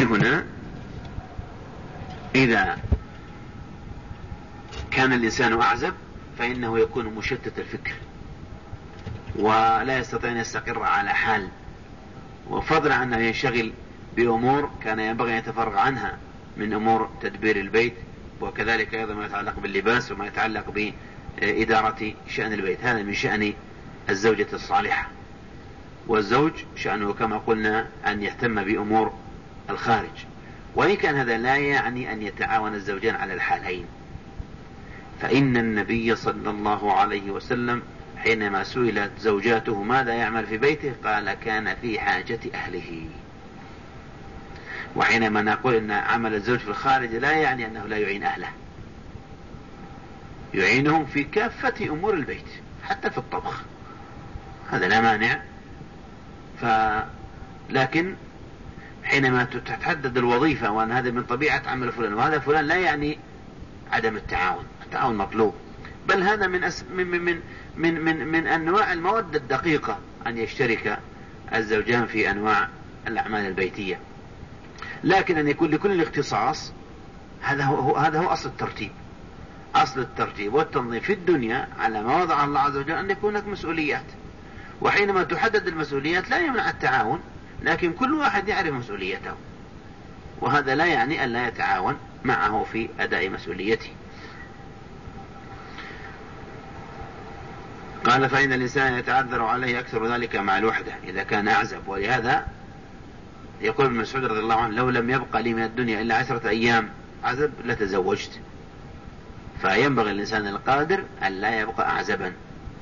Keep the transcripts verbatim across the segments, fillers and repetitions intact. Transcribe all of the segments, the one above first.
هنا إذا كان الإنسان أعزب فإنه يكون مشتت الفكر ولا يستطيع أن يستقر على حال، وفضلا عن أنه ينشغل بأمور كان ينبغي أن يتفرغ عنها من أمور تدبير البيت، وكذلك أيضا ما يتعلق باللباس وما يتعلق بإدارة شأن البيت. هذا من شأن الزوجة الصالحة. والزوج شأنه كما قلنا أن يهتم بأمور الخارج، وإن كان هذا لا يعني أن يتعاون الزوجان على الحالين، فإن النبي صلى الله عليه وسلم حينما سئلت زوجاته ماذا يعمل في بيته قال كان في حاجة أهله. وحينما نقول أن عمل الزوج في الخارج لا يعني أنه لا يعين أهله، يعينهم في كافة أمور البيت حتى في الطبخ، هذا لا مانع. ف... لكن حينما تتحدد الوظيفة وأن هذا من طبيعة عمل فلان وهذا فلان لا يعني عدم التعاون، التعاون مطلوب، بل هذا من أس... من من من من من أنواع المودة الدقيقة أن يشترك الزوجان في أنواع الأعمال البيتية. لكن أن يكون لكل الاختصاص هذا هو هذا هو أصل الترتيب. أصل الترتيب والتنظيم في الدنيا على ما وضع الله عز وجل أن يكون هناك مسؤوليات، وحينما تحدد المسؤوليات لا يمنع التعاون، لكن كل واحد يعرف مسؤوليته، وهذا لا يعني أن لا يتعاون معه في أداء مسؤوليته. قال فإن الإنسان يتعذر عليه أكثر ذلك مع الوحدة إذا كان أعزب. ولهذا يقول ابن مسعود رضي الله عنه لو لم يبقى لي من الدنيا إلا عشرة أيام عزب لتزوجت. فينبغي الإنسان القادر أن لا يبقى أعزبا.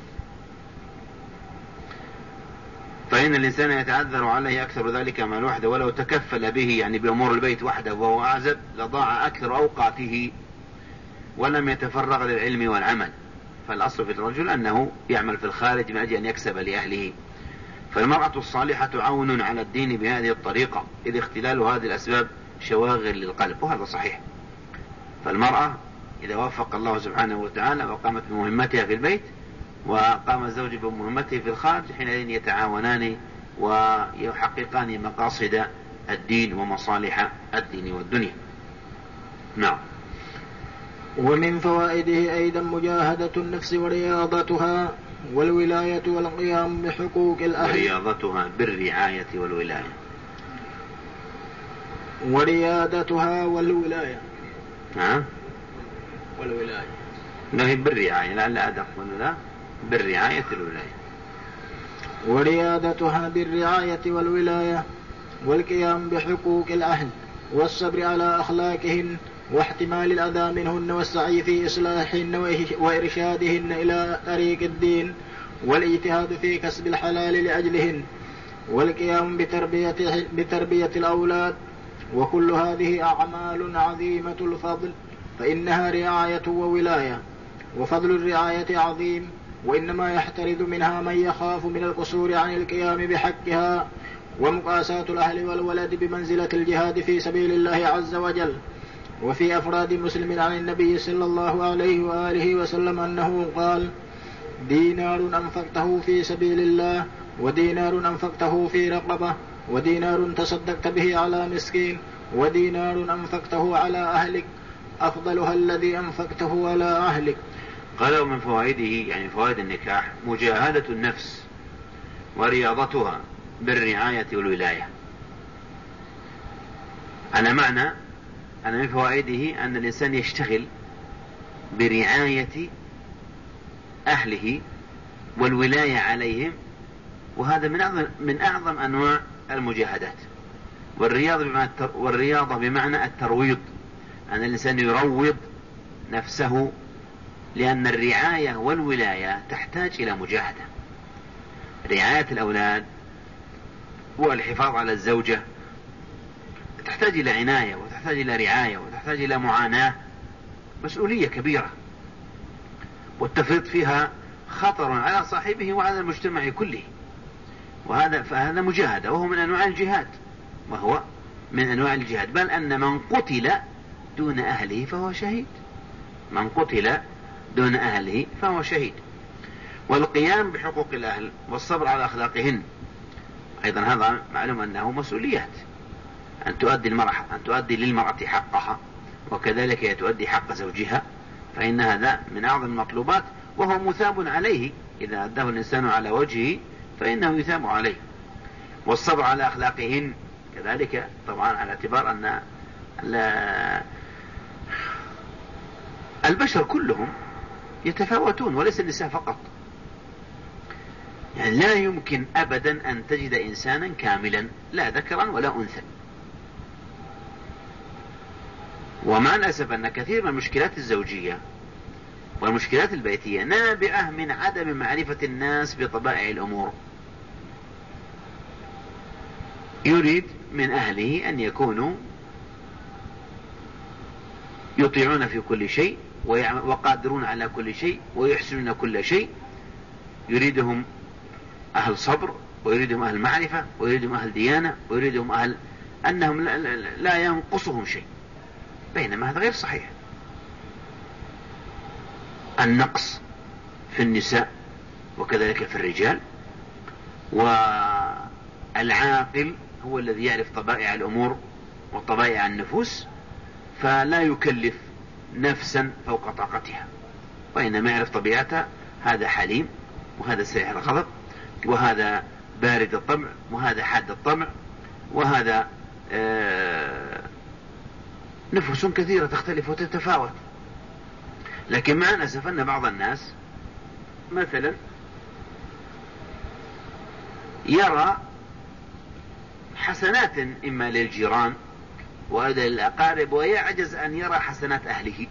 فإن الإنسان يتعذر عليه أكثر ذلك مع الوحدة ولو تكفل به يعني بأمور البيت وحده وهو أعزب لضاع أكثر أوقاته ولم يتفرغ للعلم والعمل. فالأصل في الرجل أنه يعمل في الخارج من أجل أن يكسب لأهله. فالمرأة الصالحة عون على الدين بهذه الطريقة إذ اختلال هذه الأسباب شواغل للقلب، وهذا صحيح. فالمرأة إذا وفق الله سبحانه وتعالى وقامت بمهمتها في البيت وقام الزوج بمهمته في الخارج حينئذ يتعاونان ويحققان مقاصد الدين ومصالح الدين والدنيا. نعم. ومن فوائده أيضا مجاهدة النفس ورياضتها والولاية والقيام بحقوق الأهل. ورياضتها بالرعاية والولاية. ورياضتها والولاية. ها؟ والولاية. لا هي بالرعاية، لعل أدق ولا لا؟ بالرعاية والولاية. ورياضتها بالرعاية والولاية والقيام بحقوق الأهل والصبر على أخلاقهن واحتمال الأذى منهن والسعي في إصلاحهن وإرشادهن إلى طريق الدين والاجتهاد في كسب الحلال لأجلهن والقيام بتربية, بتربية الأولاد. وكل هذه أعمال عظيمة الفضل فإنها رعاية وولاية، وفضل الرعاية عظيم، وإنما يحترز منها من يخاف من القصور عن القيام بحقها. ومقاساة الأهل والولد بمنزلة الجهاد في سبيل الله عز وجل. وفي أفراد مسلم عن النبي صلى الله عليه وآله وسلم أنه قال: دينار أنفقته في سبيل الله، ودينار أنفقته في رقبة، ودينار تصدقت به على مسكين، ودينار أنفقته على أهلك، أفضلها الذي أنفقته على أهلك. قالوا من فوائده يعني فوائد النكاح مجاهدة النفس ورياضتها بالرعاية والولاية. على معنى أن من فوائده أن الإنسان يشتغل برعاية أهله والولاية عليهم، وهذا من أعظم, من أعظم أنواع المجاهدات. والرياضة بمعنى, والرياضة بمعنى الترويض، أن الإنسان يروض نفسه، لأن الرعاية والولاية تحتاج إلى مجاهدة. رعاية الأولاد والحفاظ على الزوجة تحتاج إلى عناية وتحتاج إلى رعاية وتحتاج إلى معاناة، مسؤولية كبيرة، والتفريط فيها خطر على صاحبه وعلى المجتمع كله. وهذا فهذا مجاهدة، وهو من أنواع الجهاد، وهو من أنواع الجهاد. بل أن من قتل دون أهله فهو شهيد، من قتل دون أهله فهو شهيد. والقيام بحقوق الأهل والصبر على أخلاقهن أيضا هذا معلوم أنه مسؤوليات، أن تؤدي المرأة أن تؤدي للمرأة حقها، وكذلك هي تؤدي حق زوجها، فإن هذا من أعظم المطلوبات، وهو مثاب عليه. إذا أداه الإنسان على وجهه فإنه يثاب عليه. والصبر على أخلاقهن كذلك، طبعا على اعتبار أن البشر كلهم يتفاوتون وليس النساء فقط. يعني لا يمكن أبدا أن تجد إنسانا كاملا لا ذكرا ولا أنثى. ومع الأسف أن كثير من المشكلات الزوجية والمشكلات البيتية نابعة من عدم معرفة الناس بطبائع الأمور. يريد من أهله أن يكونوا يطيعون في كل شيء وقادرون على كل شيء ويحسنون كل شيء. يريدهم أهل صبر، ويريدهم أهل معرفة، ويريدهم أهل ديانة، ويريدهم أهل أنهم لا ينقصهم شيء، بينما هذا غير صحيح. النقص في النساء وكذلك في الرجال، والعاقل هو الذي يعرف طبائع الأمور وطبائع النفوس، فلا يكلف نفسا فوق طاقتها، وإنما يعرف طبيعتها. هذا حليم، وهذا سريع الغضب، وهذا بارد الطبع، وهذا حاد الطبع، وهذا آه نفوس كثيرة تختلف وتتفاوت. لكن مع الأسف أن بعض الناس مثلا يرى حسنات إما للجيران وأيضا للأقارب، ويعجز أن يرى حسنات أهله،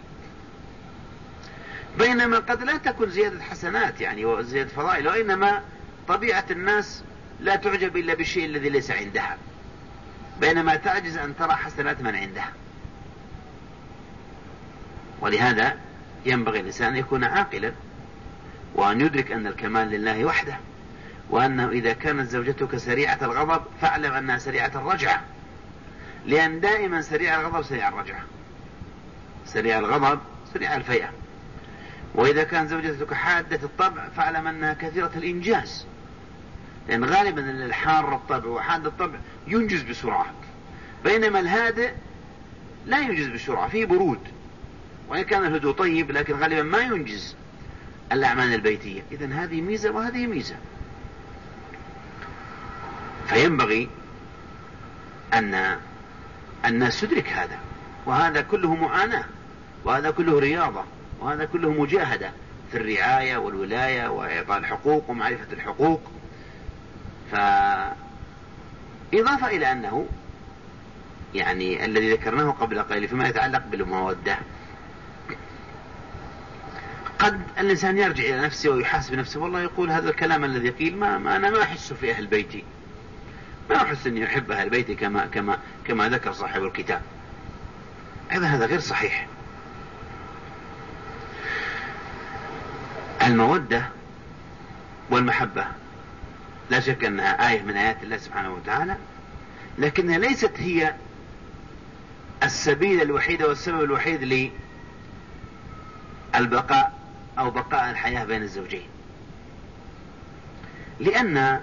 بينما قد لا تكون زيادة حسنات يعني وزيادة فضائل، وإنما طبيعة الناس لا تعجب إلا بالشيء الذي ليس عندها، بينما تعجز أن ترى حسنات من عندها. ولهذا ينبغي الإنسان أن يكون عاقلا، وأن يدرك أن الكمال لله وحده، وأنه إذا كانت زوجتك سريعة الغضب فاعلم أنها سريعة الرجعة، لأن دائما سريع الغضب سريع الرجعة، سريع الغضب سريع الفيئة. وإذا كان زوجتك حادة الطبع فاعلم أنها كثيرة الإنجاز، لأن غالبا الحار الطبع وحاد الطبع ينجز بسرعة، بينما الهادئ لا ينجز بسرعة، فيه برود، وإن كان الهدوء طيب لكن غالبا ما ينجز الأعمال البيتية. إذن هذه ميزة وهذه ميزة. فينبغي أن الناس تدرك هذا، وهذا كله معاناة، وهذا كله رياضة، وهذا كله مجاهدة في الرعاية والولاية وإعطاء الحقوق ومعرفة الحقوق. فإضافة إلى أنه يعني الذي ذكرناه قبل قليل فيما يتعلق بالمودة، قد الإنسان يرجع إلى نفسه ويحاسب نفسه، والله يقول هذا الكلام الذي قيل ما, ما أنا ما أحسه في أهل بيتي، ما أحس أني أحب أهل بيتي كما, كما, كما ذكر صاحب الكتاب. أيضا هذا غير صحيح. المودة والمحبة لا شك أنها آية من آيات الله سبحانه وتعالى، لكنها ليست هي السبيل الوحيد والسبب الوحيد للبقاء أو بقاء الحياة بين الزوجين، لأن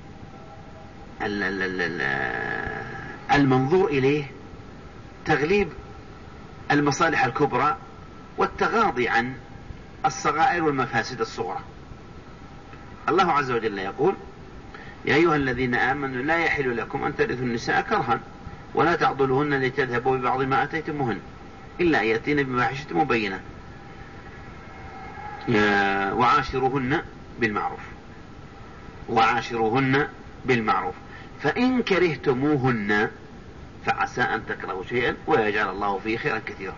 المنظور إليه تغليب المصالح الكبرى والتغاضي عن الصغائر والمفاسد الصغرى. الله عز وجل يقول: يا أيها الذين آمنوا لا يحل لكم أن ترثوا النساء كرها ولا تعضلوهن لتذهبوا ببعض ما أتيتموهن إلا أن يأتين بفاحشة مبينة وعاشروهن بالمعروف وعاشروهن بالمعروف فإن كرهتموهن فعسى أن تكرهوا شيئا ويجعل الله فيه خيرا كثيرا.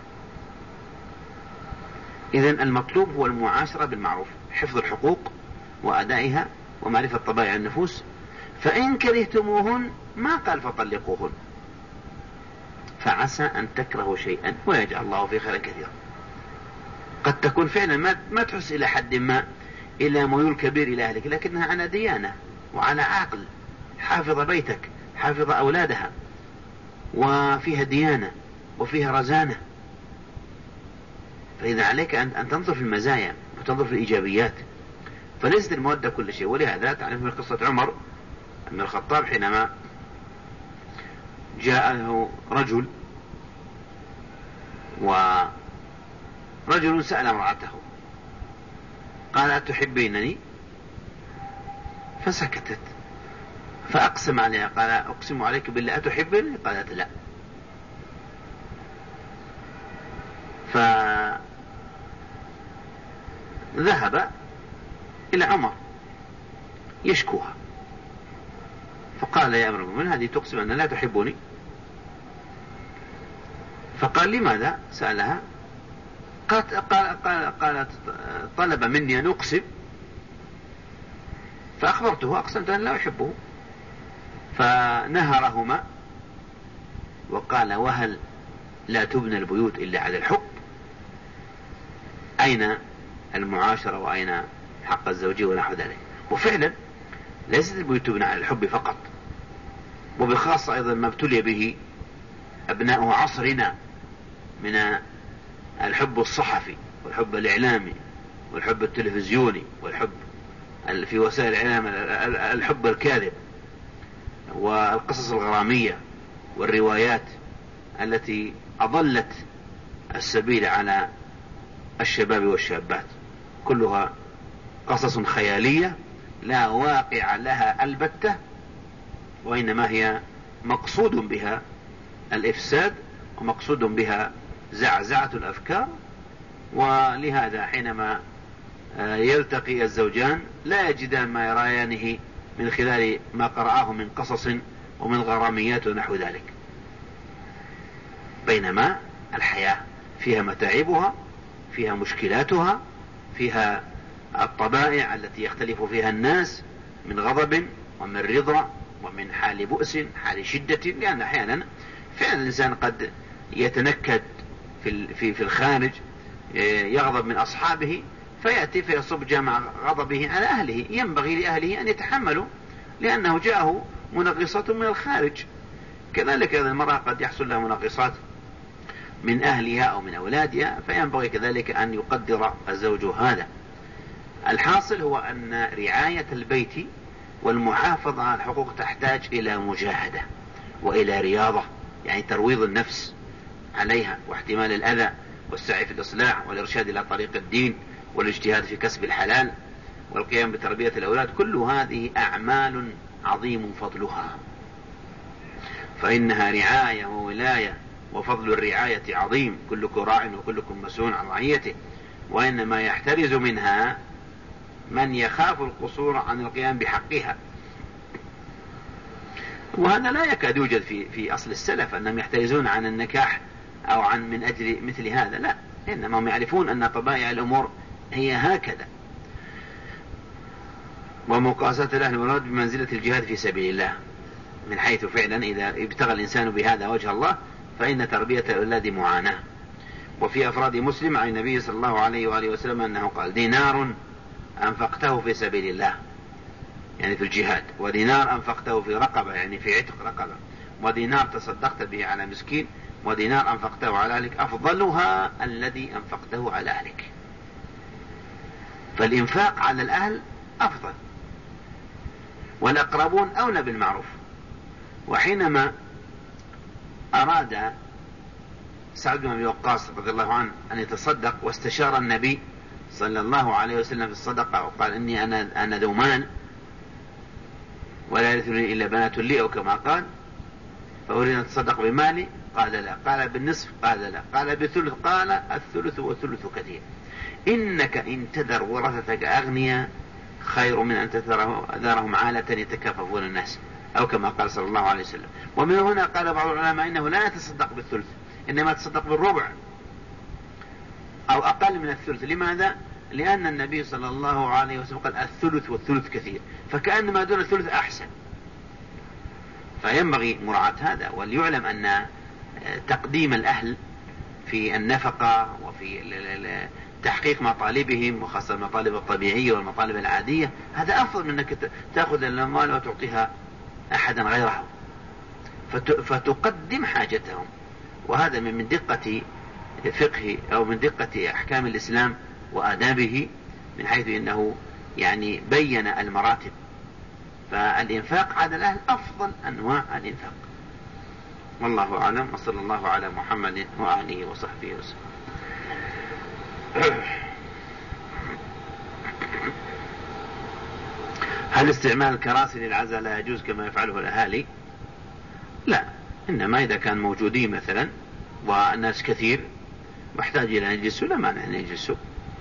إذن المطلوب هو المعاشرة بالمعروف، حفظ الحقوق وأدائها ومعرفة طبائع النفوس. فإن كرهتموهن ما قال فطلقوهن، فعسى أن تكرهوا شيئا ويجعل الله فيه خيرا كثيرا. قد تكون فعلا ما, ما تحس إلى حد ما إلى ميول كبير إلى أهلك، لكنها على ديانة وعلى عقل، حافظ بيتك، حافظ أولادها، وفيها ديانة وفيها رزانة. فإذا عليك أن تنظر في المزايا وتنظر في الإيجابيات، فليست المودة كل شيء. ولهذا تعرف من قصة عمر بن الخطاب حينما جاءه رجل، ورجل سأل امرأته قال أتحبينني؟ فسكتت، فأقسم عليها قال أقسم عليك بالله أتحبني؟ قالت لا. فذهب إلى عمر يشكوها، فقال يا أمير المؤمنين هذه تقسم أن لا تحبني. فقال لماذا؟ سألها، قالت, قال قالت طلب مني أن أقسم فأخبرته أقسمت أن لا أحبه. فنهرهما وقال وهل لا تبنى البيوت إلا على الحب؟ أين المعاشرة وأين حق الزوجية ونحو ذلك؟ وفعلا ليست البيوت تبنى على الحب فقط، وبخاصة أيضا ما ابتلي به أبناء عصرنا من الحب الصحفي والحب الإعلامي والحب التلفزيوني والحب في وسائل الإعلام، الحب الكاذب والقصص الغرامية والروايات التي أضلت السبيل على الشباب والشابات، كلها قصص خيالية لا واقع لها البتة، وإنما هي مقصود بها الإفساد ومقصود بها زعزعة الأفكار. ولهذا حينما يلتقي الزوجان لا يجدان ما يريانه من خلال ما قرأه من قصص ومن غراميات ونحو ذلك، بينما الحياة فيها متاعبها، فيها مشكلاتها، فيها الطبائع التي يختلف فيها الناس من غضب ومن رضا ومن حال بؤس حال شدة، لأن أحيانا فعلا الإنسان قد يتنكد في في في الخارج، يغضب من أصحابه فيأتي فيصب جمع غضبه على أهله. ينبغي لأهله أن يتحملوا لأنه جاءه منغصات من الخارج. كذلك المرأة قد يحصل لها منغصات من أهلها أو من أولادها، فينبغي كذلك أن يقدر الزوج هذا. الحاصل هو أن رعاية البيت والمحافظة على الحقوق تحتاج إلى مجاهدة وإلى رياضة، يعني ترويض النفس عليها واحتمال الأذى والسعي في الإصلاح والإرشاد إلى طريق الدين والاجتهاد في كسب الحلال والقيام بتربية الأولاد. كل هذه أعمال عظيم فضلها، فإنها رعاية وولاية، وفضل الرعاية عظيم، كلكم راع وكلكم مسؤول عن رعيته، وإنما يحترز منها من يخاف القصور عن القيام بحقها. وهذا لا يكاد يوجد في في أصل السلف أنهم يحترزون عن النكاح أو عن من أجل مثل هذا، لا، إنما هم يعرفون أن طبائع الأمور هي هكذا. ومقاسة الأهل والولد بمنزلة الجهاد في سبيل الله، من حيث فعلا إذا ابتغى الإنسان بهذا وجه الله فإن تربية الأولاد معاناة. وفي أفراد مسلم عن النبي صلى الله عليه وآله وسلم أنه قال دينار أنفقته في سبيل الله يعني في الجهاد، ودينار أنفقته في رقبة يعني في عتق رقبة، ودينار تصدقت به على مسكين، ودينار أنفقته على أهلك، أفضلها الذي أنفقته على أهلك. فالإنفاق على الأهل أفضل، والأقربون أولى بالمعروف. وحينما أراد سعد بن أبي وقاص رضي الله عنه أن يتصدق واستشار النبي صلى الله عليه وسلم في الصدقة وقال إني أنا أنا ذو مال ولا يرثني إلا بنات لي، أو كما قال، فأريد أن أتصدق بمالي، قال لا. قال بالنصف، قال لا. قال بالثلث، قال الثلث والثلث كثير. إنك إن تذر ورثتك أغنياء خير من أن تذرهم عالة يتكاففون الناس، أو كما قال صلى الله عليه وسلم. ومن هنا قال بعض العلماء إنه لا يتصدق بالثلث، إنما يتصدق بالربع أو أقل من الثلث. لماذا؟ لأن النبي صلى الله عليه وسلم قال الثلث والثلث كثير، فكأن ما دون الثلث أحسن. فينبغي مراعاة هذا. وليعلم أن تقديم الأهل في النفقة وفي تحقيق مطالبهم، وخاصة المطالب الطبيعية والمطالب العادية، هذا أفضل من أنك تأخذ الأموال وتعطيها أحدا غيرهم، فتقدم حاجتهم. وهذا من دقة فقه أو من دقة أحكام الإسلام وآدابه، من حيث أنه يعني بين المراتب. فالإنفاق على الأهل أفضل أنواع الإنفاق. والله أعلم، وصلى الله على محمد وآله وصحبه وسلم. هل استعمال الكراسي للعزاء لا يجوز كما يفعله الأهالي؟ لا، إنما إذا كان موجودين مثلا والناس كثير محتاج إلى أن يجلسوا لا مانع أن يجلسوا.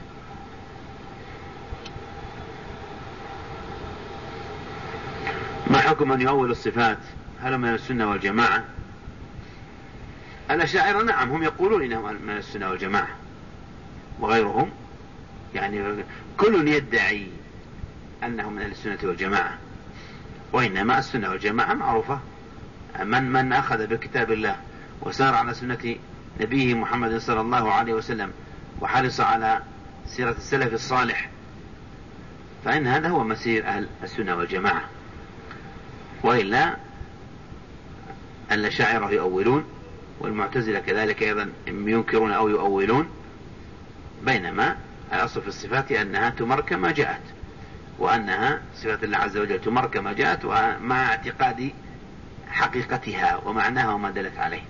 ما حكم من يؤول الصفات؟ هل من السنة والجماعة؟ الأشاعرة نعم هم يقولون إنهم من السنة والجماعة، وغيرهم يعني كل يدعي أنهم من السنة والجماعة، وإنما السنة والجماعة معروفة. من من أخذ بكتاب الله وسار على سنة نبيه محمد صلى الله عليه وسلم وحرص على سيرة السلف الصالح فإن هذا هو مسير أهل السنة والجماعة. وإلا الأشاعرة يؤولون، والمعتزلة كذلك أيضا ينكرون أو يؤولون، بينما الأصل في الصفات أنها تمر كما جاءت، وأنها صفات الله عز وجل تمر كما جاءت ومع اعتقاد حقيقتها ومعناها وما دلت عليه.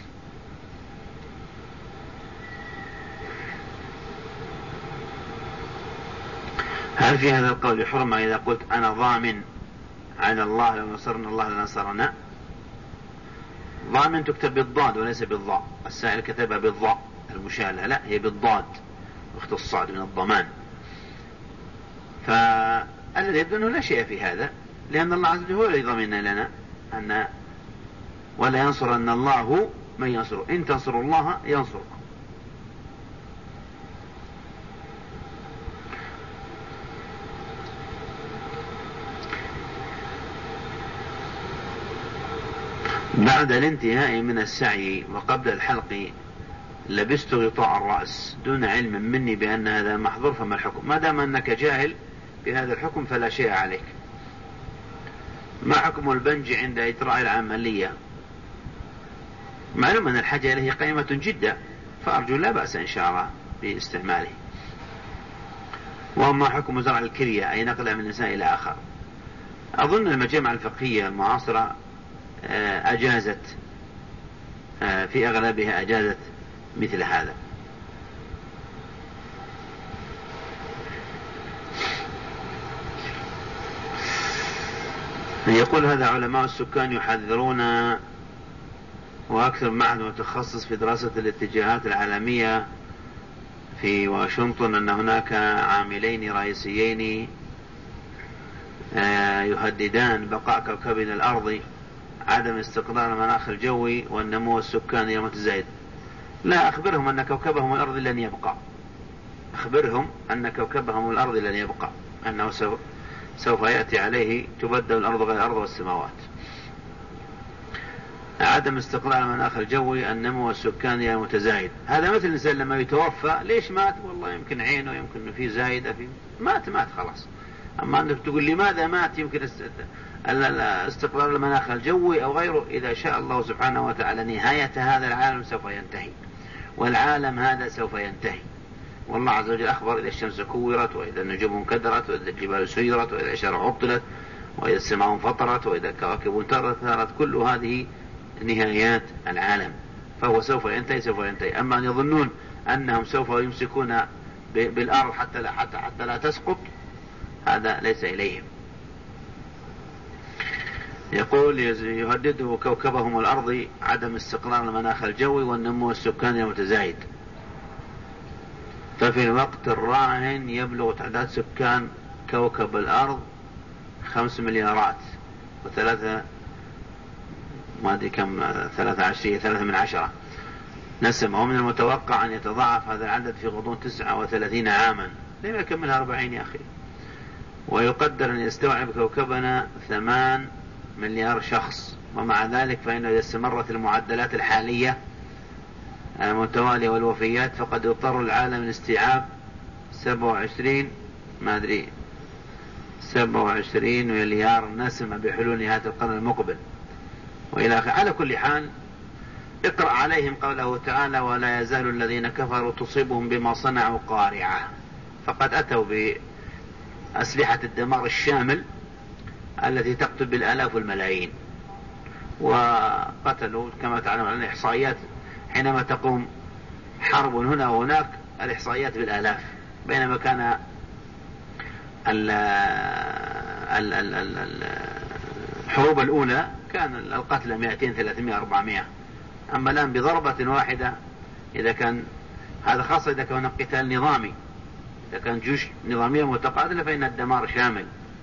هل في هذا القول حرمة إذا قلت أنا ضامن على الله لو نصرنا الله لنصرنا؟ ضامن تكتب بالضاد وليس بالضاء، السائل كتبها بالضاء المشالة، لا هي بالضاد واختصاد من الضمان. فالذي يبدو أنه لا شيء في هذا، لأن الله عز وجل هو الذي ضمن لنا أن ولا ينصرن الله من ينصره، إن تنصروا الله ينصركم. بعد الانتهاء من السعي وقبل الحلق لبست غطاء الرأس دون علم مني بأن هذا محظور، فما الحكم؟ ما دام أنك جاهل بهذا الحكم فلا شيء عليك. ما حكم البنج عند إجراء العملية؟ معلوم أن الحاجة إليه قيمة جدا، فأرجو لا بأس إن شاء الله باستعماله. وما حكم زرع الكلية أي نقلها من إنسان إلى آخر؟ أظن المجامع الفقهية المعاصرة أجازت في أغلبها أجازت مثل هذا. يقول هذا علماء السكان يحذرون، وأكثر معهد متخصص في دراسة الاتجاهات العالمية في واشنطن أن هناك عاملين رئيسيين يهددان بقاء كوكبنا الأرضي، عدم استقرار المناخ الجوي والنمو السكاني المتزايد. لا، أخبرهم أن كوكبهم الأرض لن يبقى، أخبرهم أن كوكبهم الأرض لن يبقى، أنه سوف يأتي عليه تبدل الأرض غير الأرض والسماوات. عدم استقرار المناخ الجوي، النمو السكاني المتزايد. هذا مثل الإنسان لما يتوفى ليش مات؟ والله يمكن عينه، يمكن إنه فيه زايدة، فيه مات مات خلاص. أما أنك تقول لماذا مات؟ يمكن استقرار المناخ الجوي أو غيره. إذا شاء الله سبحانه وتعالى نهاية هذا العالم سوف ينتهي، والعالم هذا سوف ينتهي. والله عز وجل أخبر إذا الشمس كورت، وإذا النجوم انكدرت، وإذا الجبال سيرت، وإذا الأشجار عطلت، وإذا السماء انفطرت، وإذا الكواكب انتثرت، كل هذه نهايات العالم، فهو سوف ينتهي سوف ينتهي. أما أن يظنون أنهم سوف يمسكون بالأرض حتى لا, حتى, حتى لا تسقط، هذا ليس إليهم. يقول يهدده كوكبهم الأرض عدم استقرار المناخ الجوي والنمو السكاني المتزايد، ففي الوقت الراهن يبلغ تعداد سكان كوكب الأرض خمس مليارات وثلاثة ما أدري كم ثلاثة عشرية ثلاثة من عشرة نسمة، ومن المتوقع أن يتضاعف هذا العدد في غضون تسعة وثلاثين عاما، لم يكملها أربعين يا أخي. ويقدر أن يستوعب كوكبنا ثمان مليار شخص، ومع ذلك فإنه إذا استمرت المعدلات الحالية المتوالية والوفيات فقد يضطر العالم لاستيعاب سبعة وعشرين ما أدري سبعة وعشرين مليار نسمة بحلول نهاية القرن المقبل وإلى آخره. على كل حال اقرأ عليهم قوله تعالى: ولا يزال الذين كفروا تصيبهم بما صنعوا قارعة. فقد أتوا بأسلحة الدمار الشامل التي تقتل بالآلاف والملايين، وقتلوا كما تعلم عن الإحصائيات حينما تقوم حرب هنا وهناك الإحصائيات بالآلاف، بينما كان الحروب الأولى كان القتل مئتين ثلاثمائة أربعمائة. أما الآن بضربة واحدة، إذا كان هذا خاصة إذا كان قتال نظامي، إذا كان جيوش نظامية متقاتلة فإن الدمار شامل.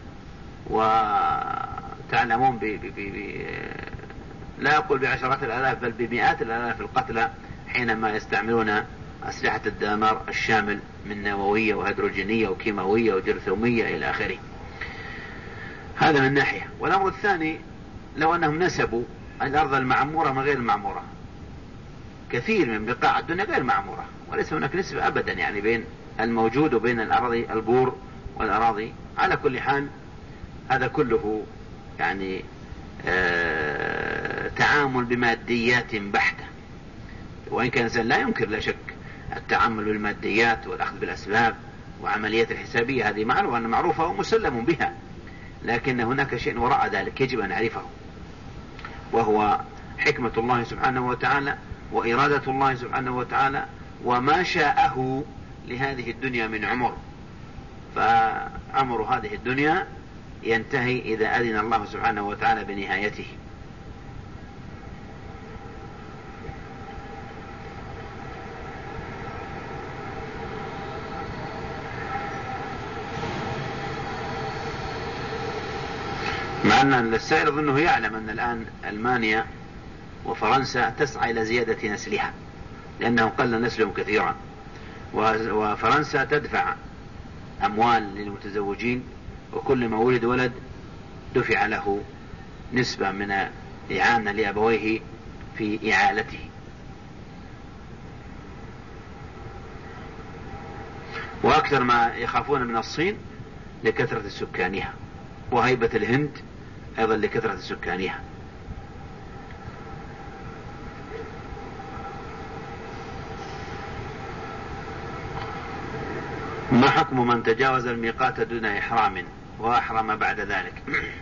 وتعلمون ب ب ب لا أقول بعشرات الآلاف بل بمئات الآلاف القتلى حينما يستعملون أسلحة الدمار الشامل من نووية وهيدروجينية وكيماوية وجرثومية إلى آخره. هذا من ناحية. والأمر الثاني، لو أنهم نسبوا الأرض المعمورة من غير المعمورة، كثير من بقاع الدنيا غير معمورة وليس هناك نسبة أبدا يعني بين الموجود وبين الأراضي البور والأراضي. على كل حال هذا كله يعني آه تعامل بماديات بحتة، وإن كان الإنسان لا ينكر لا شك التعامل بالماديات والأخذ بالأسباب وعمليات الحسابية، هذه معروفة معروفة ومسلم بها، لكن هناك شيء وراء ذلك يجب أن نعرفه، وهو حكمة الله سبحانه وتعالى وإرادة الله سبحانه وتعالى وما شاءه لهذه الدنيا من عمر. فعمر هذه الدنيا ينتهي إذا أذن الله سبحانه وتعالى بنهايته. مع أن السائل أظنه يعلم أن الآن ألمانيا وفرنسا تسعى إلى زيادة نسلها لأنه قل نسلهم كثيرا، وفرنسا تدفع أموال للمتزوجين، وكل ما ولد ولد دفع له نسبة من إعانة لأبويه في إعالته. وأكثر ما يخافون من الصين لكثرة سكانها، وهيبة الهند أيضا لكثرة سكانها. ما حكم من تجاوز الميقات دون إحرام وأحرم بعد ذلك؟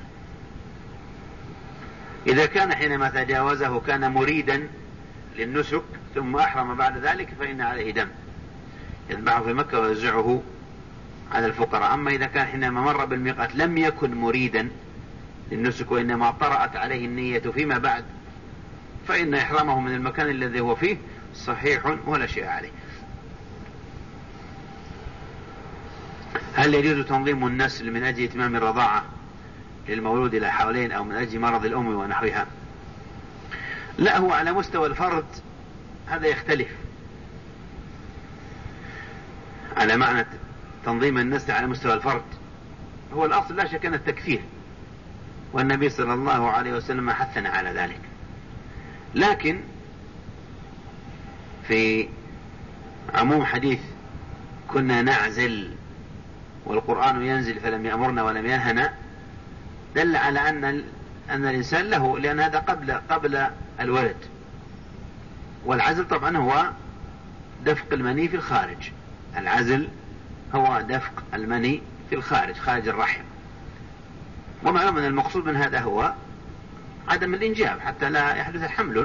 إذا كان حينما تجاوزه كان مريدا للنسك ثم أحرم بعد ذلك فإن عليه دم يذبحه في مكة ويوزعه على الفقراء. أما إذا كان حينما مر بالميقات لم يكن مريدا للنسك وإنما طرأت عليه النية فيما بعد فإن إحرامه من المكان الذي هو فيه صحيح ولا شيء عليه. هل يجوز تنظيم النسل من أجل إتمام الرضاعة للمولود إلى حولين أو من أجل مرض الأم ونحوها؟ لا، هو على مستوى الفرد هذا يختلف. على معنى تنظيم النسل على مستوى الفرد هو الأصل لا شك أن التكثير، والنبي صلى الله عليه وسلم حثنا على ذلك. لكن في عموم حديث كنا نعزل والقرآن ينزل فلم يأمرنا ولم ينهنا دل على أن أن الإنسان له، لأن هذا قبل قبل الولد، والعزل طبعا هو دفق المني في الخارج. العزل هو دفق المني في الخارج خارج الرحم، ومعلوم أن المقصود من هذا هو عدم الإنجاب حتى لا يحدث حمل.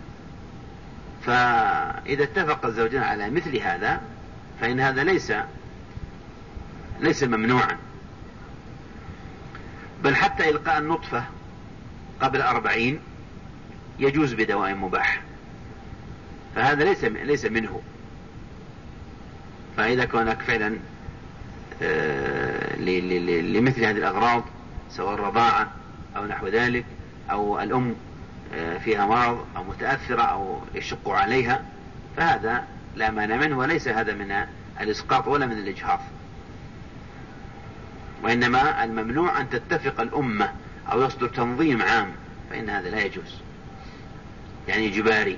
فإذا اتفق الزوجان على مثل هذا فإن هذا ليس ليس ممنوعا، بل حتى إلقاء النطفة قبل أربعين يجوز بدواء مباح، فهذا ليس ليس منه. فإذا كان فعلا لمثل هذه الأغراض سواء الرضاعة أو نحو ذلك، أو الأم فيها مرض أو متأثرة أو يشق عليها، فهذا لا مانع منه، وليس هذا من الإسقاط ولا من الإجهاض. وإنما الممنوع أن تتفق الأمة أو يصدر تنظيم عام، فإن هذا لا يجوز يعني جباري.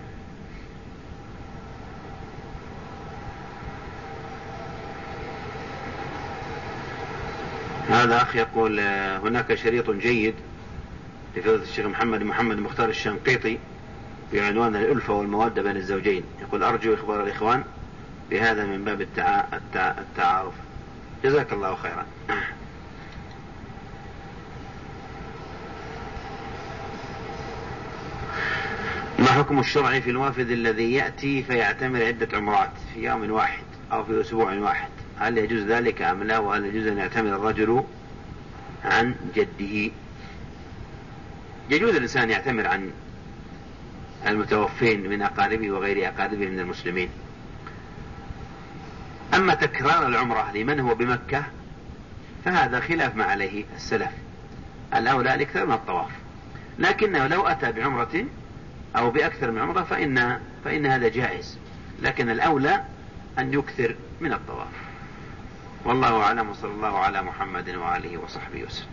هذا أخ يقول هناك شريط جيد لفضيلة الشيخ محمد محمد مختار الشنقيطي بعنوان الألفة والمودة بين الزوجين. يقول أرجو إخبار الإخوان بهذا من باب التع... التع... التعارف. جزاك الله خيرا. ما حكم الشرع في الوافد الذي يأتي فيعتمر عدة عمرات في يوم واحد أو في أسبوع واحد؟ هل يجوز ذلك أم لا؟ وهل يجوز أن يعتمر الرجل عن جده؟ يجوز الإنسان يعتمر عن المتوفين من أقاربه وغير أقاربه من المسلمين. أما تكرار العمرة لمن هو بمكة فهذا خلاف ما عليه السلف، الأولى الإكثار من الطواف، لكنه لو أتى بعمرة أو بأكثر من عمرة فإن, فإن هذا جائز، لكن الأولى أن يكثر من الطواف. والله أعلم، وصلى الله على محمد وآله وصحبه وسلم.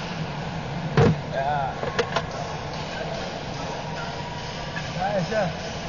يا شيخ